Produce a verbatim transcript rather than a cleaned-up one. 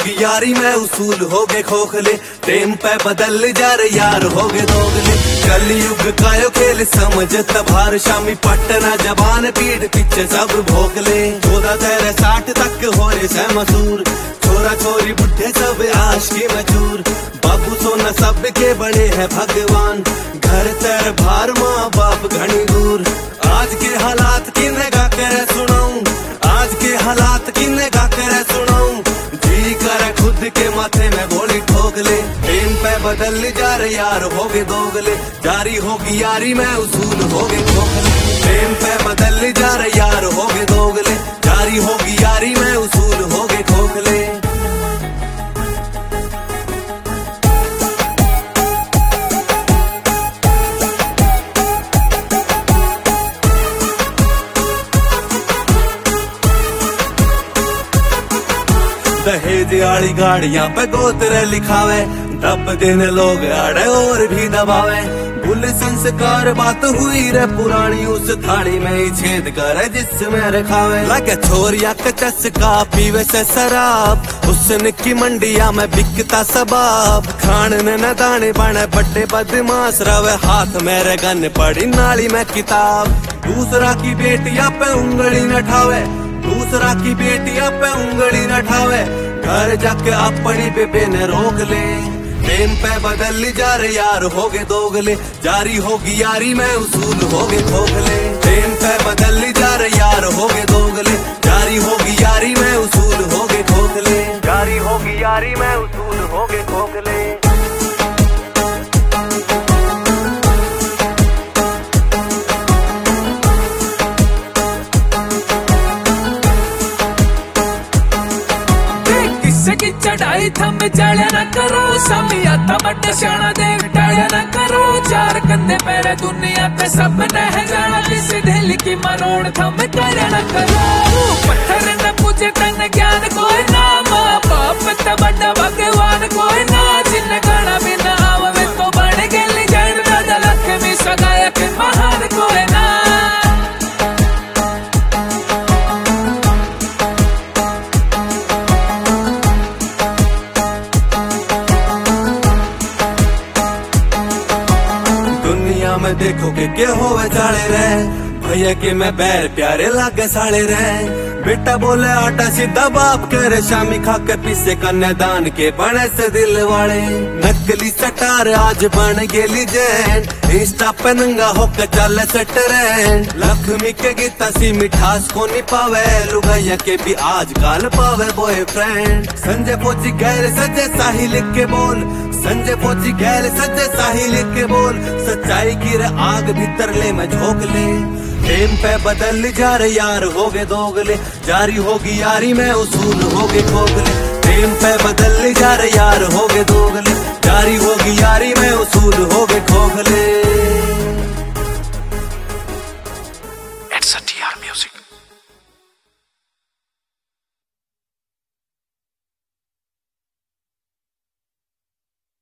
होगी यारी में उसूल हो गए खोखले, टेम पे बदल जा रे यार हो गए दोगले। कलयुग का यो खेल समझ तबार, शामी पटना जबान पीठ पीछे सब भोगले। चौदह तेरह साठ तक हो रे से मसूर, छोरा छोरी बुढ़े सब आशिकी मजूर। बाबू सोना सब के बड़े है भगवान, घर तेरे भार माँ बाप घनी दूर। आज के हालात किन्ने गा कर सुनाऊं, आज के हालात किन्ने गा कर सुनाऊं। जी करे खुद के माथे में गोली ठोक ले, टेम पे बदल जा रे यार हो गए दोगले। जारी होगी यारी में उसूल हो गए खोखले, टेम पे बदल जा रे यार हो गए दोगले। जारी होगी यारी में उसूल हो गए खोखले। दहेज आड़ी गाड़ियां पे गोत्र लिखावे, दब दिन लोग आड़े और भी दबावे। भूल संस्कार बात हुई रे पुरानी, उस थाली में ही छेद करे जिसमें रखावे। लगे छोरिया के चस्का पीवे से शराब, हुस्न की मंडिया में बिकता सबाब। खान ने न दाने बने बड़े बदमाश रवे, हाथ मेरे गन पड़ी नाली में किताब। दूसरा की बेटिया पे उंगली न ठावे, दूसरा की बेटिया पे उंगली न ठावे। घर जाके अपनी बेबे ने रोक ले, टेम पे बदल जा रे यार हो गए दोगले। जारी होगी यारी में उसूल हो गए खोखले, टेम पे बदल जा रे यार हो गए दोगले। जारी होगी यारी में उसूल हो गए खोखले, जारी होगी यारी में उसूल हो गए खोखले। की चढ़ाई थम चढ़े न करो, समिया तमट शाना देव टाया न करो। चार कंधे पैरे दुनिया पे सब नह जाना, किसी दिल की मरोड़ थम करे न करो। पत्थर न पूछे तन ज्ञान कोई ना, माँ बाप त बड़ा भगवान कोई ना। जिन गाना बिना आवे तो बन गली जड़ राजा लक्ष्मी सगायक महान कोई ना। में देखोगे के होवे जाले रे, भैया के मैं बैर प्यारे लागे साले रे। बेटा बोले आटा सीधा बाप करे, शामी खा के पीसे कन्यादान के बने से दिल वाले। नकली सटार आज बन गेली जैन, इंस्टा पे नंगा होकर चल सट रैन। लक्ष्मी के गीता सी मिठास को नहीं पावे, लुगाइया के भी आज काल पावे बॉयफ्रेंड। संजय फौजी गैर सजे साही लिख के बोल, संजय फौजी गैर सजे साही लिख के बोल। सच्चाई की रे आग भीतर ले मैं झोंक ले, टेम पे बदल जा रे यार हो गए दोगले। जारी होगी यारी में उसूल हो गए खोखले, टेम पे बदल जा रे यार हो गए दोगले। जारी होगी यारी में उसूल हो गए खोखले।